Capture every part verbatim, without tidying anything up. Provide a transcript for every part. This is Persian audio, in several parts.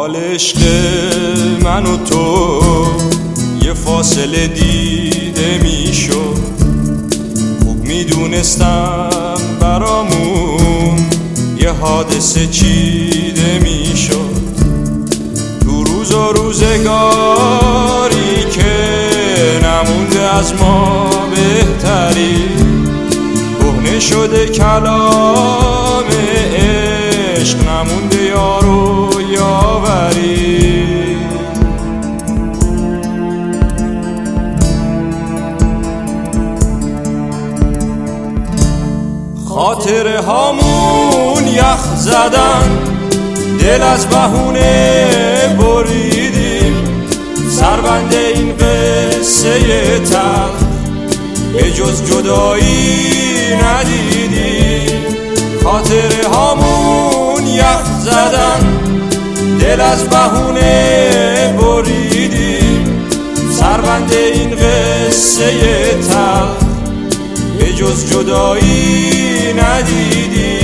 فال عشق من و تو یه فاصله دیده میشد، خوب میدونستم برامون یه حادثه چیده میشد. تو روز و روزگاری که نمونده از ما بهتری، کهنه شده کلام عشق، نمونده یار و یاوری. خاطره هامون یخ زدن، دل از بهونه بریدیم، سربند این قصه تلخ به جز جدایی ندیدیم. خاطره هامون یخ زدن، دل از بهونه بریدیم، سربند این قصه تلخ به جز جدایی ندیدیم.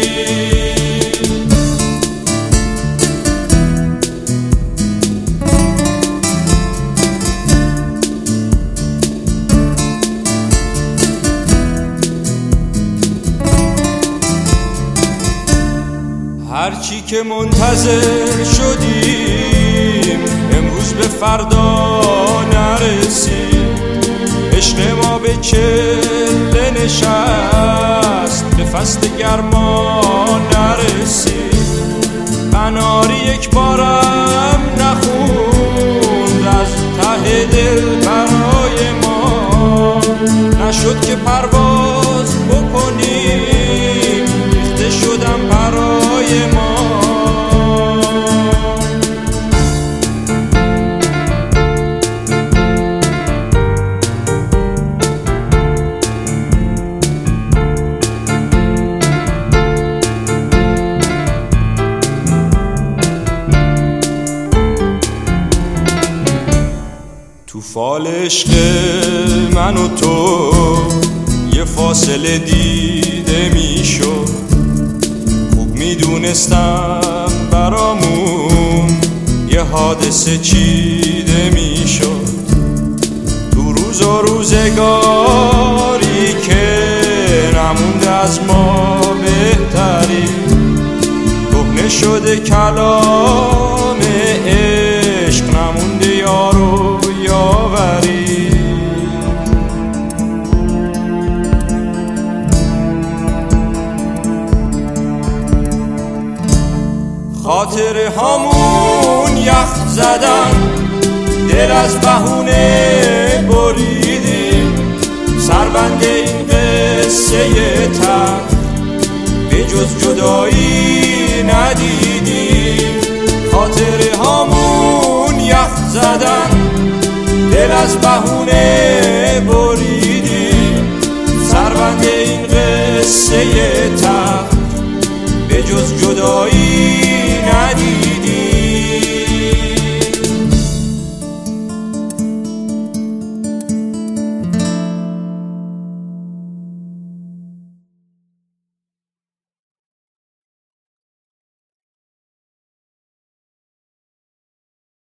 هرچی که منتظر شدیم امروز به فردا نرسیم. عشق ما به چله نشست، به فصل گرما نرسیم. قناری یک بارم نخوند از ته دل برای ما، نشد که پرواز بکنیم، ریخته شدم برای ما. تو فال عشق من و تو یه فاصله دیده میشد، خوب میدونستم برامون یه حادثه چیده میشد. تو روز و روزگاری که نمونده از ما بهتری، کهنه شده کلام عشق، نمونده یار و یاوری. خاطره هامون یخ زدن، دل از بهونه بریدیم، سربند این قصه تلخ به جز جدایی ندیدیم. خاطره هامون یخ زدن، دل از بهونه بریدیم، سربند این قصه تلخ به جز جدایی